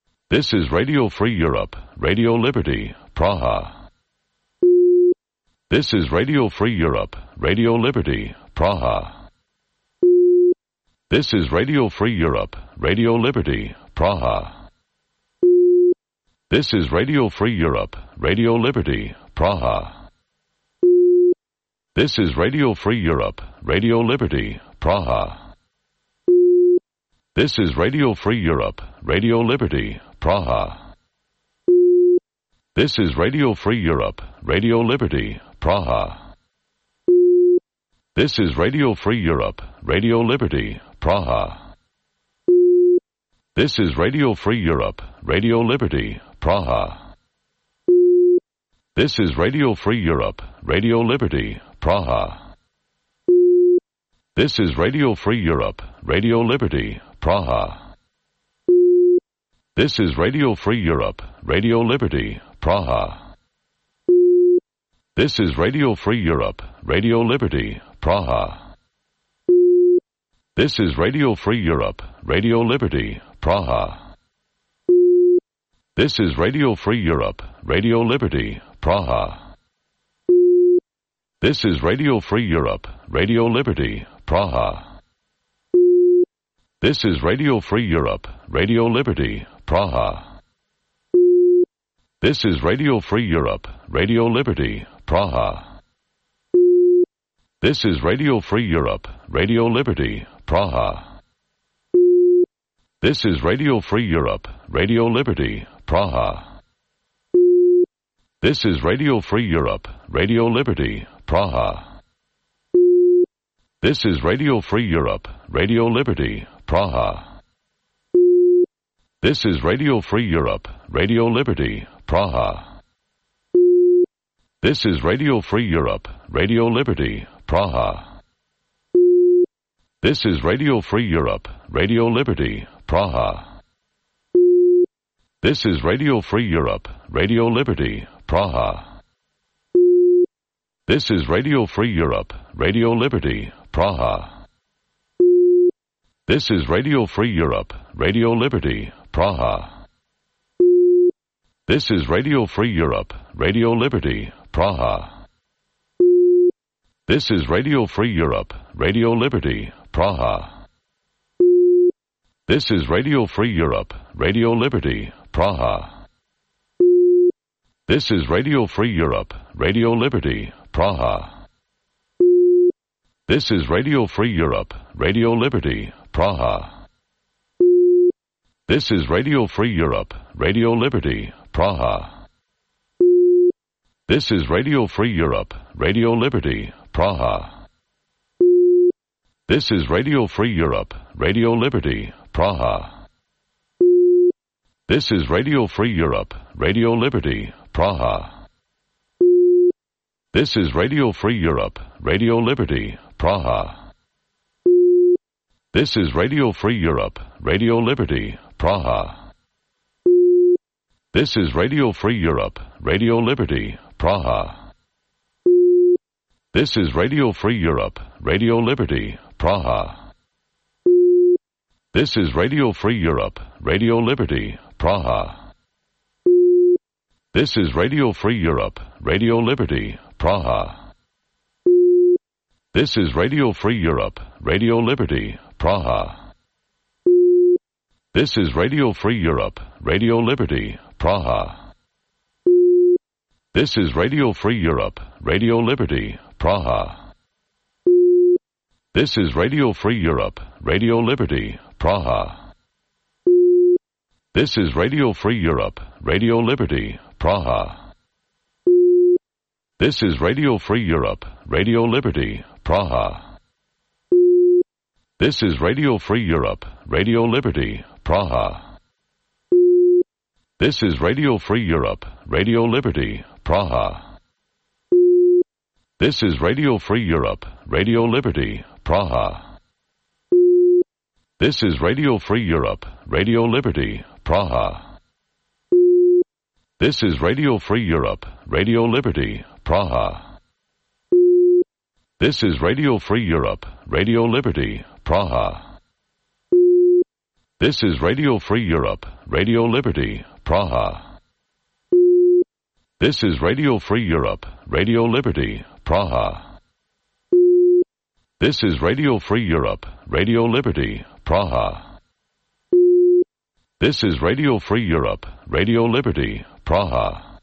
This is Radio Free Europe, Radio Liberty, Praha. This is Radio Free Europe, Radio Liberty, Praha. This is Radio Free Europe, Radio Liberty, Praha. This is Radio Free Europe, Radio Liberty, Praha. This is Radio Free Europe, Radio Liberty, Praha. This is Radio Free Europe, Radio Liberty, Praha. This is Radio Free Europe, Radio Liberty, Praha. This is Radio Free Europe, Radio Liberty, Praha. This is Radio Free Europe, Radio Liberty, Praha. This is Radio Free Europe, Radio Liberty, Praha. This is Radio Free Europe, Radio Liberty, Praha. This is Radio Free Europe, Radio Liberty, Praha. This is Radio Free Europe, Radio Liberty, Praha. This is Radio Free Europe, Radio Liberty, Praha. This is Radio Free Europe, Radio Liberty, Praha. This is Radio Free Europe, Radio Liberty, Praha. This is Radio Free Europe, Radio Liberty, Praha. This is Radio Free Europe, Radio Liberty, Praha. This is Radio Free Europe, Radio Liberty, Praha. This is Radio Free Europe, Radio Liberty, Praha. This is Radio Free Europe, Radio Liberty, Praha. This is Radio Free Europe, Radio Liberty, Praha. This is Radio Free Europe, Radio Liberty, Praha. This is Radio Free Europe, Radio Liberty, Praha. This is Radio Free Europe, Radio Liberty, Praha. This is Radio Free Europe, Radio Liberty, Praha. This is Radio Free Europe, Radio Liberty, Praha. This is Radio Free Europe, Radio Liberty, Praha. This is Radio Free Europe, Radio Liberty, Praha. This is Radio Free Europe, Radio Liberty, Praha. This is Radio Free Europe, Radio Liberty, Praha. This is Radio Free Europe, Radio Liberty, Praha. This is Radio Free Europe, Radio Liberty, Praha. This is Radio Free Europe, Radio Liberty, Praha. This is Radio Free Europe, Radio Liberty, Praha. This is Radio Free Europe, Radio Liberty, Praha. This is Radio Free Europe, Radio Liberty, Praha. This is Radio Free Europe, Radio Liberty, Praha. This is Radio Free Europe, Radio Liberty, Praha. This is Radio Free Europe, Radio Liberty, Praha. This is Radio Free Europe, Radio Liberty, Praha. This is Radio Free Europe, Radio Liberty, Praha. This is Radio Free Europe, Radio Liberty, Praha. This is Radio Free Europe, Radio Liberty, Praha. This is Radio Free Europe, Radio Liberty, Praha. This is Radio Free Europe, Radio Liberty, Praha. This is Radio Free Europe, Radio Liberty, Praha. This is Radio Free Europe, Radio Liberty, Praha. This is Radio Free Europe, Radio Liberty, Praha. This is Radio Free Europe, Radio Liberty, Praha. This is Radio Free Europe, Radio Liberty, Praha. This is Radio Free Europe, Radio Liberty, Praha. This is Radio Free Europe, Radio Liberty, Praha. This is Radio Free Europe, Radio Liberty, Praha. This is Radio Free Europe, Radio Liberty, Praha. This is Radio Free Europe, Radio Liberty, Praha. This is Radio Free Europe, Radio Liberty, Praha. This is Radio Free Europe, Radio Liberty, Praha. This is Radio Free Europe, Radio Liberty, Praha.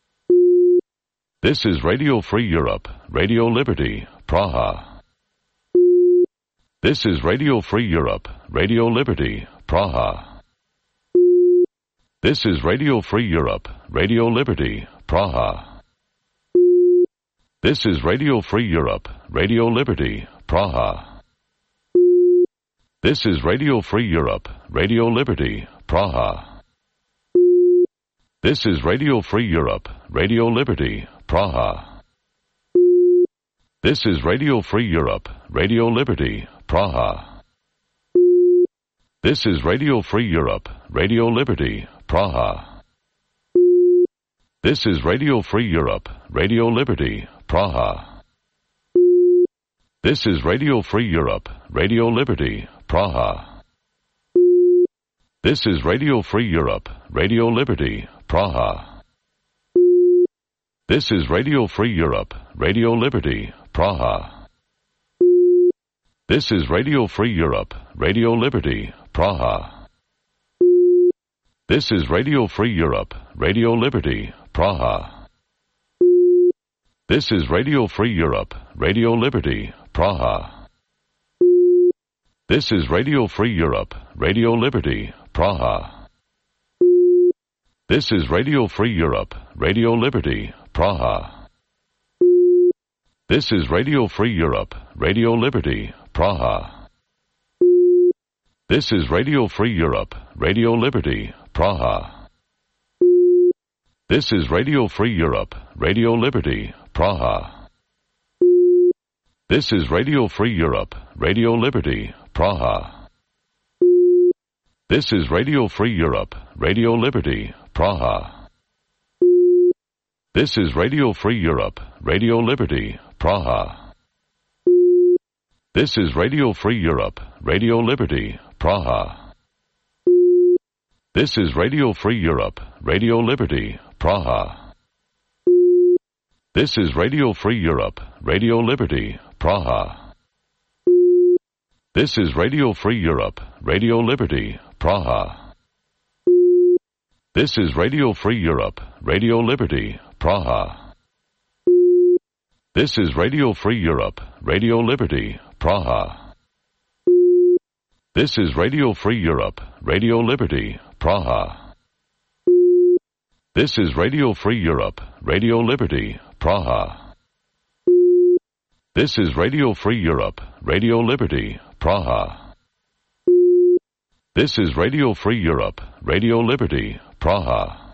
This is Radio Free Europe, Radio Liberty, Praha. This is Radio Free Europe, Radio Liberty, Praha. This is Radio Free Europe, Radio Liberty, Praha. This is Radio Free Europe, Radio Liberty, Praha. This is Radio Free Europe, Radio Liberty, Praha. This is Radio Free Europe, Radio Liberty, Praha. This is Radio Free Europe, Radio Liberty, Praha. This is Radio Free Europe, Radio Liberty, Praha. This is Radio Free Europe, Radio Liberty, Praha. This is Radio Free Europe, Radio Liberty, Praha. This is Radio Free Europe, Radio Liberty, Praha. This is Radio Free Europe, Radio Liberty, Praha. This is Radio Free Europe, Radio Liberty, Praha. This is Radio Free Europe, Radio Liberty, Praha. This is Radio Free Europe, Radio Liberty, Praha. This is Radio Free Europe, Radio Liberty, Praha. This is Radio Free Europe, Radio Liberty, Praha. This is Radio Free Europe, Radio Liberty, Praha. This is Radio Free Europe, Radio Liberty, Praha. This is Radio Free Europe, Radio Liberty, Praha. This is Radio Free Europe, Radio Liberty, Praha. This is Radio Free Europe, Radio Liberty, Praha. This is Radio Free Europe, Radio Liberty, Praha. This is Radio Free Europe, Radio Liberty, Praha. This is Radio Free Europe, Radio Liberty, Praha. This is Radio Free Europe, Radio Liberty, Praha. This is Radio Free Europe, Radio Liberty, Praha. This is Radio Free Europe, Radio Liberty, Praha. This is Radio Free Europe, Radio Liberty, Praha. This is Radio Free Europe, Radio Liberty, Praha. This is Radio Free Europe, Radio Liberty, Praha. This is Radio Free Europe, Radio Liberty, Praha. This is Radio Free Europe, Radio Liberty, Praha.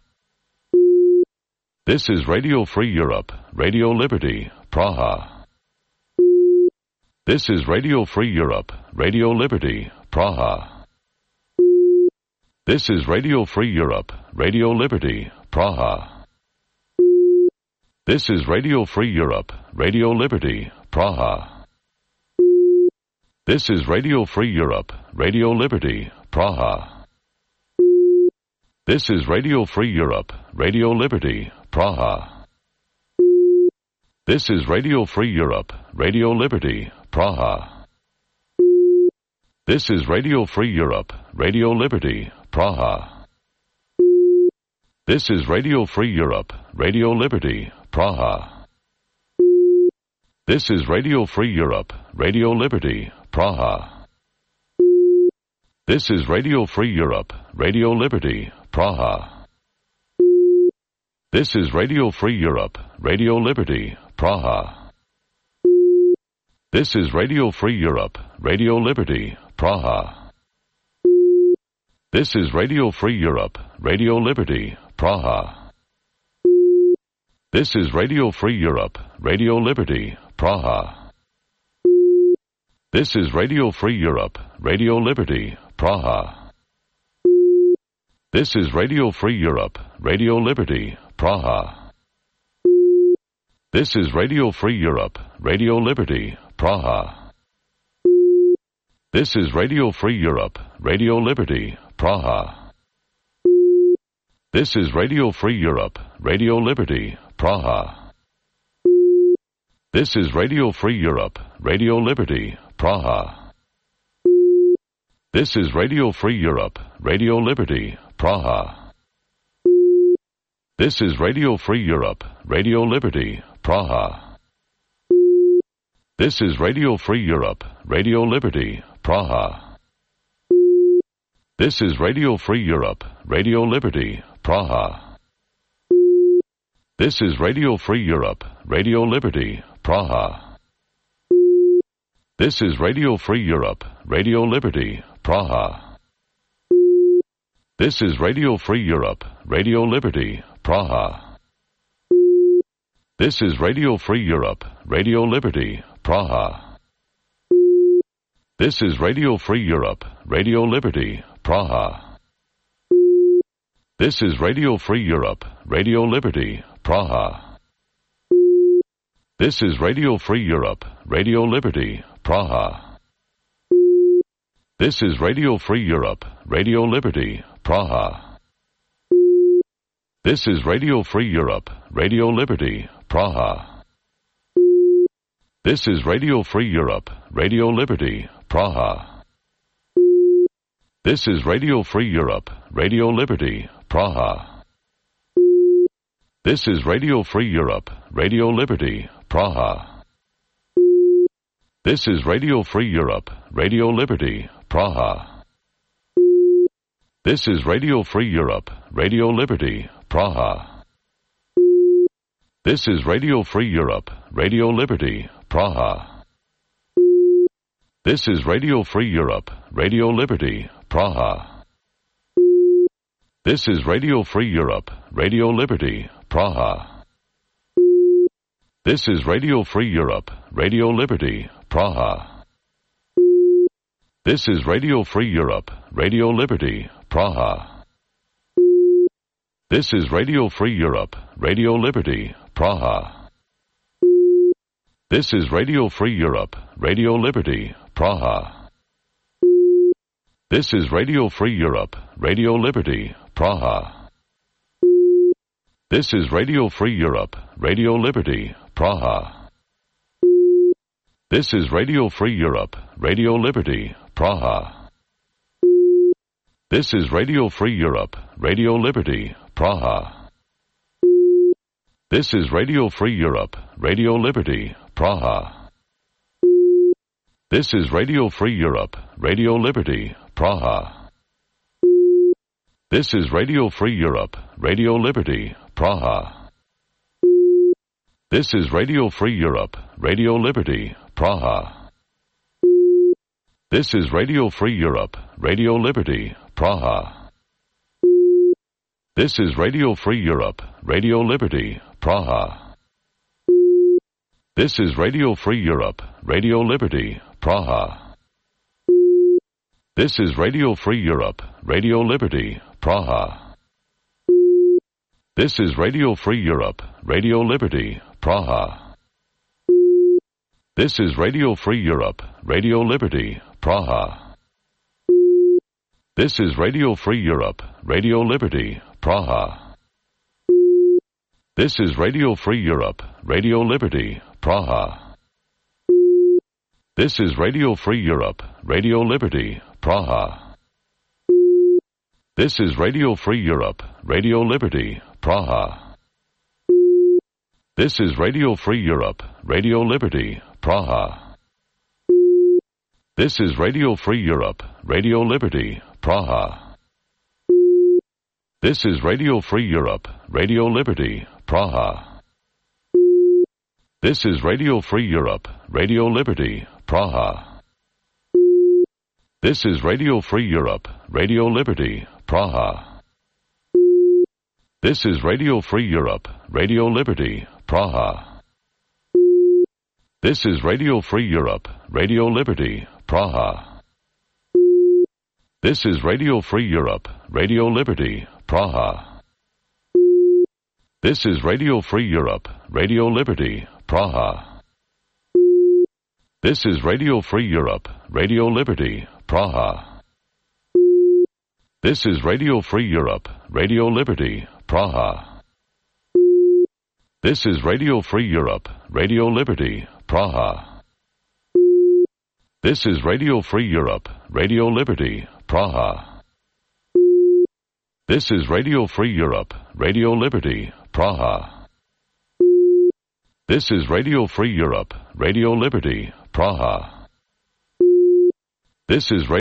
This is Radio Free Europe, Radio Liberty, Praha. This is Radio Free Europe, Radio Liberty, Praha. This is Radio Free Europe, Radio Liberty, Praha. This is Radio Free Europe, Radio Liberty, Praha. This is Radio Free Europe, Radio Liberty, Praha. This is Radio Free Europe, Radio Liberty, Praha. This is Radio Free Europe, Radio Liberty, Praha. This is Radio Free Europe, Radio Liberty, Praha. This is Radio Free Europe, Radio Liberty, Praha. This is Radio Free Europe, Radio Liberty, Praha. This is Radio Free Europe, Radio Liberty, Praha. This is Radio Free Europe, Radio Liberty, Praha. This is Radio Free Europe, Radio Liberty, Praha. This is Radio Free Europe, Radio Liberty, Praha. This is Radio Free Europe, Radio Liberty, Praha. This is Radio Free Europe, Radio Liberty, Praha. This is Radio Free Europe, Radio Liberty, Praha. This is Radio Free Europe, Radio Liberty, Praha. This is Radio Free Europe, Radio Liberty, Praha. This is Radio Free Europe, Radio Liberty, Praha. This is Radio Free Europe, Radio Liberty, Praha. This is Radio Free Europe, Radio Liberty, Praha. This is Radio Free Europe, Radio Liberty, Praha. This is Radio Free Europe, Radio Liberty, Praha. This is Radio Free Europe, Radio Liberty, Praha. This is Radio Free Europe, Radio Liberty, Praha. This is Radio Free Europe, Radio Liberty, Praha. This is Radio Free Europe, Radio Liberty, Praha. This is Radio Free Europe, Radio Liberty, Praha. This is Radio Free Europe, Radio Liberty, Praha. This is Radio Free Europe, Radio Liberty, Praha. This is Radio Free Europe, Radio Liberty, Praha. This is Radio Free Europe, Radio Liberty, Praha. This is Radio Free Europe, Radio Liberty, Praha. This is Radio Free Europe, Radio Liberty, Praha. This is Radio Free Europe, Radio Liberty, Praha. This is Radio Free Europe, Radio Liberty, Praha. This is Radio Free Europe, Radio Liberty, Praha. This is Radio Free Europe, Radio Liberty, Praha. This is Radio Free Europe, Radio Liberty, Praha. This is Radio Free Europe, Radio Liberty, Praha. This is Radio Free Europe, Radio Liberty, Praha. This is Radio Free Europe, Radio Liberty, Praha. This is Radio Free Europe, Radio Liberty, Praha. This is Radio Free Europe, Radio Liberty, Praha. This is Radio Free Europe, Radio Liberty, Praha. This is Radio Free Europe, Radio Liberty, Praha. This is Radio Free Europe, Radio Liberty, Praha. This is Radio Free Europe, Radio Liberty, Praha. This is Radio Free Europe, Radio Liberty, Praha. This is Radio Free Europe, Radio Liberty, Praha. This is Radio Free Europe, Radio Liberty, Praha. This is Radio Free Europe, Radio Liberty, Praha. This is Radio Free Europe, Radio Liberty, Praha. This is Radio Free Europe, Radio Liberty, Praha. This is Radio Free Europe, Radio Liberty, Praha. This is Radio Free Europe, Radio Liberty, Praha. This is Radio Free Europe, Radio Liberty, Praha. This is Radio Free Europe, Radio Liberty, Praha. This is Radio Free Europe, Radio Liberty, Praha. This is Radio Free Europe, Radio Liberty, Praha. This is Radio Free Europe, Radio Liberty, Praha. This is Radio Free Europe, Radio Liberty, Praha. This is Radio Free Europe, Radio Liberty, Praha. This is Radio Free Europe, Radio Liberty, Praha. This is Radio Free Europe, Radio Liberty, Praha. This is Radio Free Europe, Radio Liberty, Praha. This is Radio Free Europe, Radio Liberty, Praha. This is Radio Free Europe, Radio Liberty, Praha. This is Radio Free Europe, Radio Liberty, Praha. This is Radio Free Europe, Radio Liberty, Praha. This is Radio Free Europe, Radio Liberty, Praha. This is Radio Free Europe, Radio Liberty, Praha. This is Radio Free Europe, Radio Liberty, Praha. This is Radio Free Europe, Radio Liberty, Praha. This is Radio Free Europe, Radio Liberty, Praha. This is Radio Free Europe, Radio Liberty, Praha. This is Radio Free Europe, Radio Liberty, Praha. This is Radio Free Europe, Radio Liberty, Praha. This is